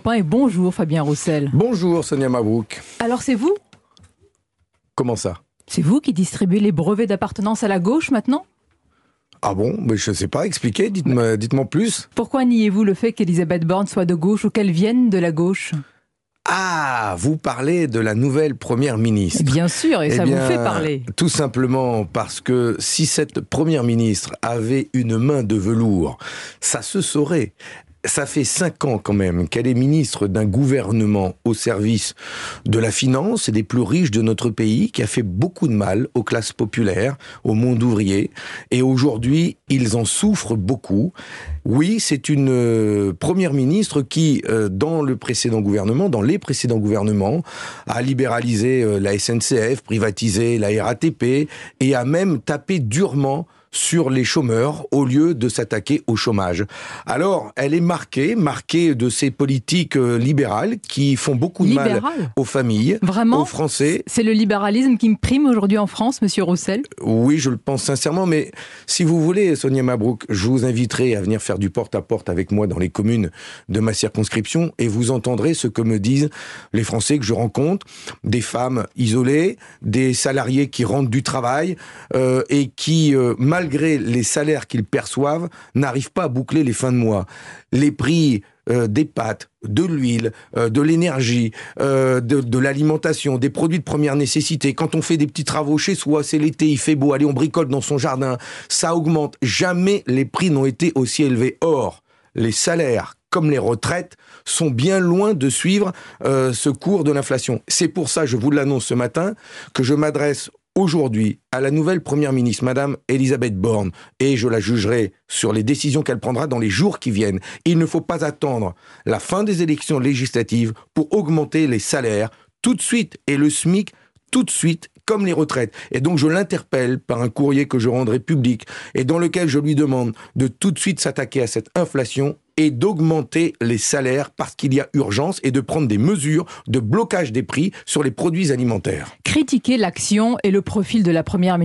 Europe 1 et bonjour Fabien Roussel. Bonjour Sonia Mabrouk. Alors c'est vous ? Comment ça ? C'est vous qui distribuez les brevets d'appartenance à la gauche maintenant ? Ah bon ? Mais je ne sais pas, expliquez, dites-moi plus. Pourquoi niez-vous le fait qu'Elisabeth Borne soit de gauche ou qu'elle vienne de la gauche ? Ah, vous parlez de la nouvelle première ministre. Bien sûr, et ça vous fait parler. Tout simplement parce que si cette première ministre avait une main de velours, ça se saurait. Ça fait 5 ans quand même qu'elle est ministre d'un gouvernement au service de la finance et des plus riches de notre pays, qui a fait beaucoup de mal aux classes populaires, au monde ouvrier. Et aujourd'hui, ils en souffrent beaucoup. Oui, c'est une première ministre qui, dans les précédents gouvernements, a libéralisé la SNCF, privatisé la RATP et a même tapé durement sur les chômeurs au lieu de s'attaquer au chômage. Alors, elle est marquée de ces politiques libérales qui font beaucoup de mal aux familles, vraiment, aux Français. C'est le libéralisme qui prime aujourd'hui en France, monsieur Roussel ? Oui, je le pense sincèrement, mais si vous voulez, Sonia Mabrouk, je vous inviterai à venir faire du porte-à-porte avec moi dans les communes de ma circonscription et vous entendrez ce que me disent les Français que je rencontre, des femmes isolées, des salariés qui rentrent du travail et qui, malgré les salaires qu'ils perçoivent, n'arrivent pas à boucler les fins de mois. Les prix des pâtes, de l'huile, de l'énergie, de l'alimentation, des produits de première nécessité. Quand on fait des petits travaux chez soi, c'est l'été, il fait beau, allez, on bricole dans son jardin, ça augmente. Jamais les prix n'ont été aussi élevés. Or, les salaires, comme les retraites, sont bien loin de suivre ce cours de l'inflation. C'est pour ça, je vous l'annonce ce matin, que je m'adresse aujourd'hui à la nouvelle première ministre, Madame Elisabeth Borne, et je la jugerai sur les décisions qu'elle prendra dans les jours qui viennent. Il ne faut pas attendre la fin des élections législatives pour augmenter les salaires tout de suite et le SMIC tout de suite, comme les retraites. Et donc je l'interpelle par un courrier que je rendrai public et dans lequel je lui demande de tout de suite s'attaquer à cette inflation et d'augmenter les salaires parce qu'il y a urgence et de prendre des mesures de blocage des prix sur les produits alimentaires. Critiquer l'action et le profil de la première ministre